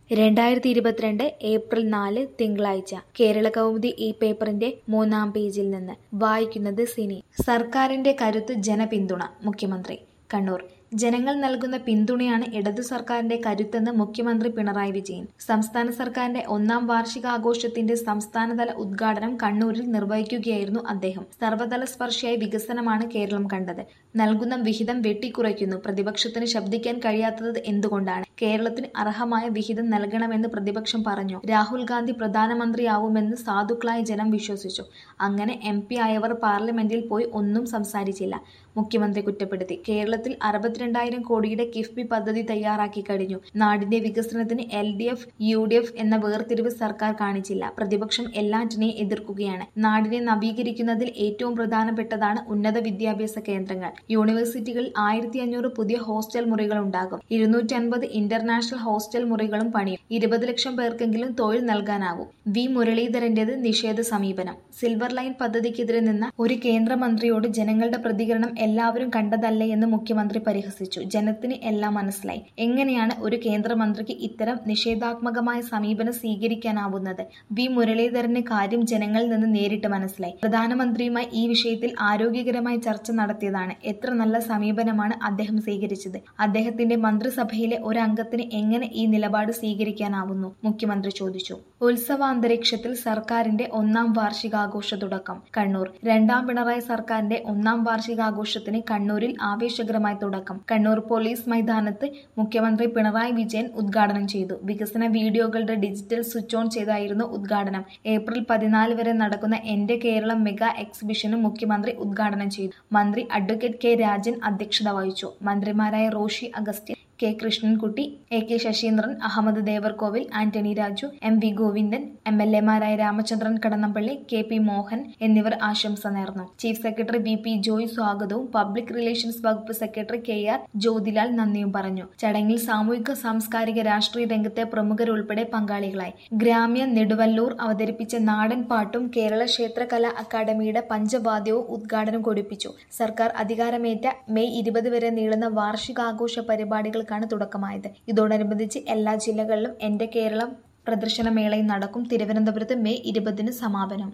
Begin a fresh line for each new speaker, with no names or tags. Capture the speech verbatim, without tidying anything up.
രണ്ടായിരത്തി ഇരുപത്തിരണ്ട് ഏപ്രിൽ നാല് തിങ്കളാഴ്ച കേരളകൗമുദി ഈ പേപ്പറിന്റെ മൂന്നാം പേജിൽ നിന്ന് വായിക്കുന്നത് സിനി. സർക്കാരിന്റെ കരുത്ത് ജനപിന്തുണ. മുഖ്യമന്ത്രി കണ്ണൂർ. ജനങ്ങൾ നൽകുന്ന പിന്തുണയാണ് ഇടതു സർക്കാരിന്റെ കരുത്തെന്ന് മുഖ്യമന്ത്രി പിണറായി വിജയൻ. സംസ്ഥാന സർക്കാരിന്റെ ഒന്നാം വാർഷികാഘോഷത്തിന്റെ സംസ്ഥാനതല ഉദ്ഘാടനം കണ്ണൂരിൽ നിർവഹിക്കുകയായിരുന്നു അദ്ദേഹം. സർവതല സ്പർശിയായ വികസനമാണ് കേരളം കണ്ടത്. നൽകുന്ന വിഹിതം വെട്ടിക്കുറയ്ക്കുന്നു. പ്രതിപക്ഷത്തിന് ശബ്ദിക്കാൻ കഴിയാത്തത് എന്തുകൊണ്ടാണ്? കേരളത്തിന് അർഹമായ വിഹിതം നൽകണമെന്ന് പ്രതിപക്ഷം പറഞ്ഞു. രാഹുൽ ഗാന്ധി പ്രധാനമന്ത്രിയാവുമെന്ന് സാധുക്കളായ ജനം വിശ്വസിച്ചു. അങ്ങനെ എം പി ആയവർ പാർലമെന്റിൽ പോയി ഒന്നും സംസാരിച്ചില്ല. മുഖ്യമന്ത്രി കുറ്റപ്പെടുത്തി. കേരളത്തിൽ അറുപത്തിരണ്ടായിരം കോടിയുടെ കിഫ്ബി പദ്ധതി തയ്യാറാക്കി കഴിഞ്ഞു. നാടിന്റെ വികസനത്തിന് L D F U D F എന്ന വേർതിരിവ് സർക്കാർ കാണിച്ചില്ല. പ്രതിപക്ഷം എല്ലാറ്റിനെയും എതിർക്കുകയാണ്. നാടിനെ നവീകരിക്കുന്നതിൽ ഏറ്റവും പ്രധാനപ്പെട്ടതാണ് ഉന്നത വിദ്യാഭ്യാസ കേന്ദ്രങ്ങൾ. യൂണിവേഴ്സിറ്റികളിൽ ആയിരത്തി അഞ്ഞൂറ് പുതിയ ഹോസ്റ്റൽ മുറികൾ ഉണ്ടാകും. ഇരുന്നൂറ്റി അൻപത് ഇന്റർനാഷണൽ ഹോസ്റ്റൽ മുറികളും പണിയും. ഇരുപത് ലക്ഷം പേർക്കെങ്കിലും തൊഴിൽ നൽകാനാവും. വി മുരളീധരന്റേത് നിഷേധ സമീപനം. സിൽവർ ലൈൻ പദ്ധതിക്കെതിരെ നിന്ന ഒരു കേന്ദ്രമന്ത്രിയോട് ജനങ്ങളുടെ പ്രതികരണം എല്ലാവരും കണ്ടതല്ലേ എന്ന് മുഖ്യമന്ത്രി പരിഹസിച്ചു. ജനത്തിന് എല്ലാം മനസ്സിലായി. എങ്ങനെയാണ് ഒരു കേന്ദ്രമന്ത്രിക്ക് ഇത്തരം നിഷേധാത്മകമായ സമീപനം സ്വീകരിക്കാനാവുന്നത്? വി മുരളീധരന് കാര്യം ജനങ്ങളിൽ നിന്ന് നേരിട്ട് മനസ്സിലായി. പ്രധാനമന്ത്രിയുമായി ഈ വിഷയത്തിൽ ആരോഗ്യകരമായ ചർച്ച നടത്തിയതാണ്. എത്ര നല്ല സമീപനമാണ് അദ്ദേഹം സ്വീകരിച്ചത്. അദ്ദേഹത്തിന്റെ മന്ത്രിസഭയിലെ ഒരംഗത്തിന് എങ്ങനെ ഈ നിലപാട് സ്വീകരിക്കാനാവുന്നു? മുഖ്യമന്ത്രി ചോദിച്ചു. ഉത്സവാന്തരീക്ഷത്തിൽ സർക്കാരിന്റെ ഒന്നാം വാർഷികാഘോഷ തുടക്കം. കണ്ണൂർ. രണ്ടാം പിണറായി സർക്കാരിന്റെ ഒന്നാം വാർഷികാഘോഷത്തിന് കണ്ണൂരിൽ ആവേശകരമായി തുടക്കം. കണ്ണൂർ പോലീസ് മൈതാനത്ത് മുഖ്യമന്ത്രി പിണറായി വിജയൻ ഉദ്ഘാടനം ചെയ്തു. വികസന വീഡിയോകളുടെ ഡിജിറ്റൽ സ്വിച്ച് ഓൺ ചെയ്തായിരുന്നു ഉദ്ഘാടനം. ഏപ്രിൽ പതിനാല് വരെ നടക്കുന്ന എന്റെ കേരളം മെഗാ എക്സിബിഷനും മുഖ്യമന്ത്രി ഉദ്ഘാടനം ചെയ്തു. മന്ത്രി അഡ്വക്കേറ്റ് കെ രാജൻ അധ്യക്ഷത വഹിച്ചു. മന്ത്രിമാരായ Roshi Augustine, K Krishnankutty, A K Saseendran, Ahammed Devarkovil, Antony Raju, M V Govindan, M L എമാരായ രാമചന്ദ്രൻ കടന്നപ്പള്ളി, കെ പി മോഹൻ എന്നിവർ ആശംസ നേർന്നു. Chief secretary V P Joy സ്വാഗതവും പബ്ലിക് റിലേഷൻസ് വകുപ്പ് സെക്രട്ടറി കെ ആർ ജ്യോതിലാൽ നന്ദിയും പറഞ്ഞു. ചടങ്ങിൽ സാമൂഹിക സാംസ്കാരിക രാഷ്ട്രീയ രംഗത്തെ പ്രമുഖരുൾപ്പെടെ പങ്കാളികളായി. ഗ്രാമ്യ നെടുവല്ലൂർ അവതരിപ്പിച്ച നാടൻ പാട്ടും കേരള ക്ഷേത്രകലാ അക്കാദമിയുടെ പഞ്ചവാദ്യവും ഉദ്ഘാടനം കൊടിപ്പിച്ചു. സർക്കാർ അധികാരമേറ്റ മെയ് ഇരുപത് വരെ നീളുന്ന വാർഷികാഘോഷ പരിപാടികൾ ാണ് തുടക്കമായത്. ഇതോടനുബന്ധിച്ച് എല്ലാ ജില്ലകളിലും എന്റെ കേരളം പ്രദർശനമേളയും നടക്കും. തിരുവനന്തപുരത്ത് മെയ് ഇരുപതിന് സമാപനം.